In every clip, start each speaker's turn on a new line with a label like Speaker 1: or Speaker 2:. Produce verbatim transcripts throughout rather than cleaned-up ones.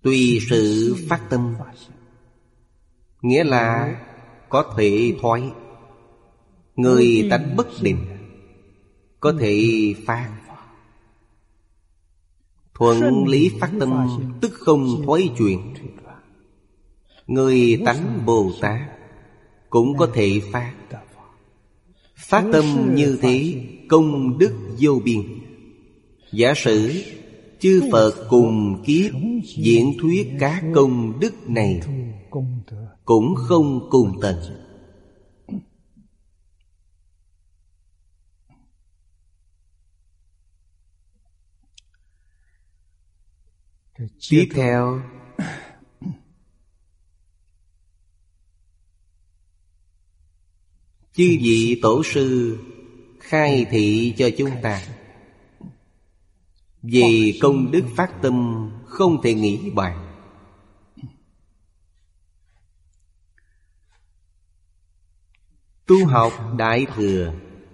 Speaker 1: Tùy sự phát tâm, nghĩa là có thể thoái. Người tánh bất định, có thể phát. Thuận lý phát tâm, tức không thoái chuyển. Người tánh Bồ Tát cũng có thể phát. Phát tâm như thế, công đức vô biên. Giả sử chư Phật cùng kiếp diễn thuyết các công đức này, cũng không cùng tận. Tiếp theo, chư vị tổ sư khai thị cho chúng ta về công đức phát tâm không thể nghĩ bàn. Tu học Đại Thừa,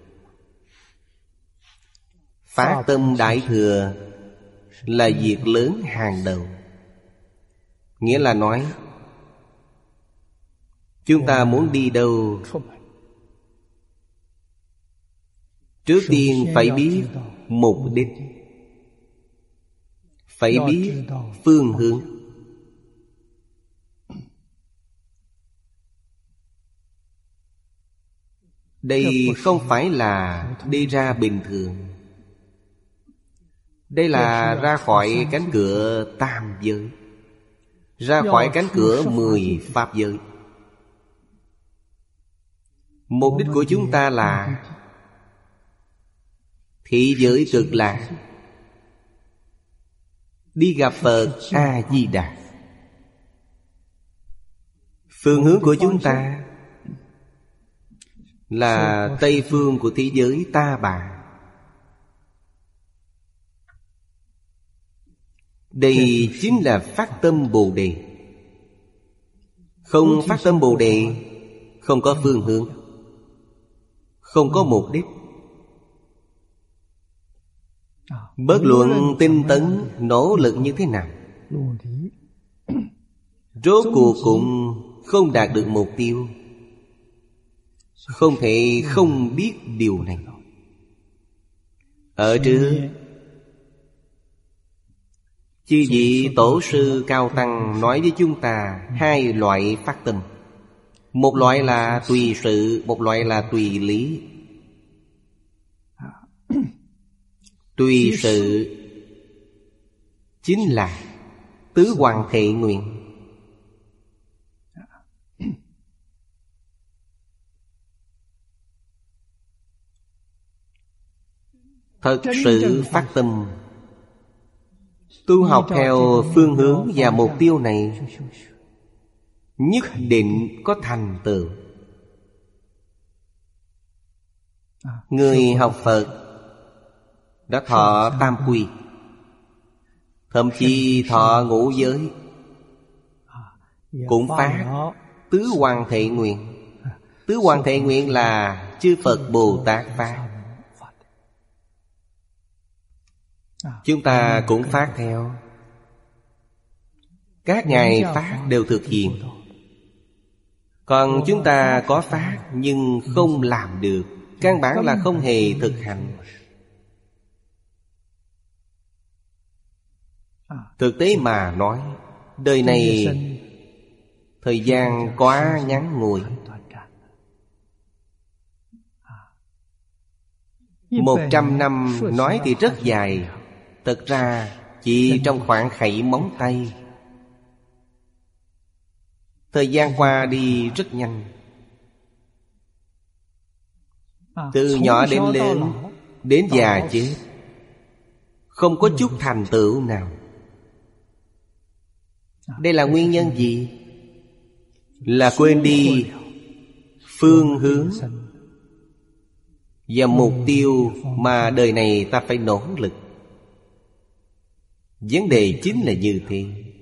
Speaker 1: phát tâm Đại Thừa là việc lớn hàng đầu. Nghĩa là nói, chúng ta muốn đi đâu, trước tiên phải biết mục đích, phải biết phương hướng. Đây không phải là đi ra bình thường. Đây là ra khỏi cánh cửa tam giới, ra khỏi cánh cửa mười pháp giới. Mục đích của chúng ta là thị giới cực lạc, đi gặp Phật A-di-đà. Phương hướng của chúng ta là Tây phương của thế giới Ta Bà. Đây chính là phát tâm Bồ Đề. Không phát tâm Bồ Đề, không có phương hướng, không có mục đích. Bất luận tinh tấn, nỗ lực như thế nào, rốt cuộc cũng không đạt được mục tiêu. Không thể không biết điều này. Ở trước, chư vị tổ sư cao tăng nói với chúng ta hai loại phát tâm. Một loại là tùy sự, một loại là tùy lý. Tùy sự chính là tứ hoàng thệ nguyện. Thật sự phát tâm, tu học theo phương hướng và mục tiêu này, nhất định có thành tựu. Người học Phật đã thọ tam quy, thậm chí thọ ngũ giới, cũng phát tứ hoàng thệ nguyện. Tứ hoàng thệ nguyện là chư Phật Bồ Tát phát. Chúng ta cũng phát theo. Các ngài phát đều thực hiện. Còn chúng ta có phát nhưng không làm được, căn bản là không hề thực hành. Thực tế mà nói, đời này thời gian quá ngắn ngủi. Một trăm năm nói thì rất dài, thật ra chỉ trong khoảng khẩy móng tay. Thời gian qua đi rất nhanh. Từ nhỏ đến lớn, đến già chết, không có chút thành tựu nào. Đây là nguyên nhân gì? Là quên đi phương hướng và mục tiêu mà đời này ta phải nỗ lực. Vấn đề chính là như thế.